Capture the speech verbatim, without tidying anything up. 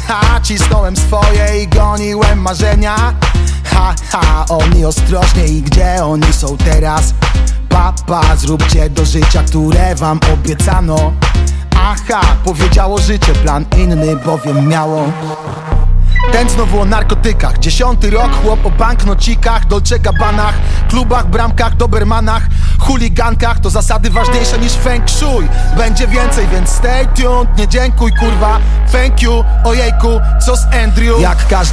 ha, cisnąłem swoje i goniłem marzenia. Ha, ha, oni ostrożnie i gdzie oni są teraz? Papa, zróbcie do życia, które wam obiecano. Aha, powiedziało życie, plan inny bowiem miało. Ten znowu o narkotykach, dziesiąty rok, chłop o banknocikach, Dolce Gabbanach, klubach, bramkach, dobermanach, chuligankach. To zasady ważniejsze niż feng shui. Będzie więcej, więc stay tuned, nie dziękuj kurwa. Thank you, ojejku, co z Andrew? Jak każdy